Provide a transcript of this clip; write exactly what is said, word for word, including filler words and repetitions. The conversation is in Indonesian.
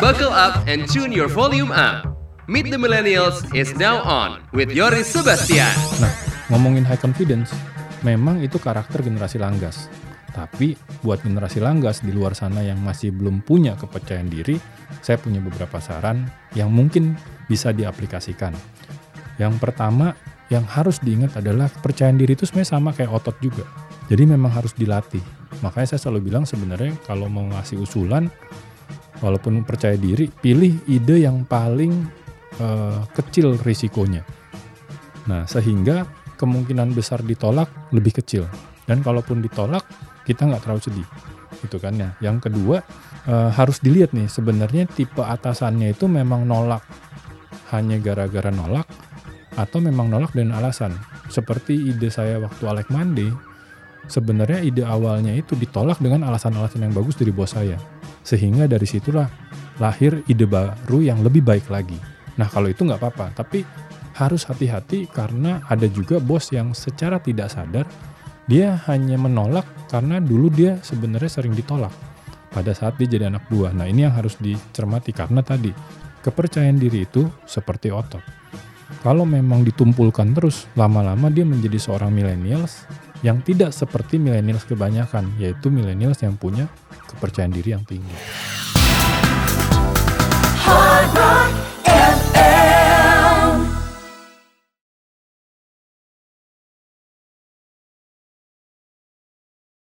Buckle up and tune your volume up. Meet the Millennials is now on with Yoris Sebastian. Nah, ngomongin high confidence, memang itu karakter generasi Langgas. Tapi buat generasi Langgas di luar sana yang masih belum punya kepercayaan diri, saya punya beberapa saran yang mungkin bisa diaplikasikan. Yang pertama, yang harus diingat adalah kepercayaan diri itu sebenarnya sama kayak otot juga. Jadi memang harus dilatih. Makanya saya selalu bilang sebenarnya kalau mau ngasih usulan, walaupun percaya diri, pilih ide yang paling uh, kecil risikonya. Nah, sehingga kemungkinan besar ditolak lebih kecil. Dan kalaupun ditolak, kita nggak terlalu sedih. Gitu kan ya. Yang kedua, uh, harus dilihat nih, sebenarnya tipe atasannya itu memang nolak hanya gara-gara nolak, atau memang nolak dengan alasan. Seperti ide saya waktu Alec Monday, sebenarnya ide awalnya itu ditolak dengan alasan-alasan yang bagus dari bos saya. Sehingga dari situlah lahir ide baru yang lebih baik lagi. Nah, kalau itu nggak apa-apa, tapi harus hati-hati karena ada juga bos yang secara tidak sadar dia hanya menolak karena dulu dia sebenarnya sering ditolak pada saat dia jadi anak buah. Nah, ini yang harus dicermati karena tadi kepercayaan diri itu seperti otot. Kalau memang ditumpulkan terus, lama-lama dia menjadi seorang millennials yang tidak seperti millennials kebanyakan, yaitu millennials yang punya kepercayaan diri yang tinggi. Hard Rock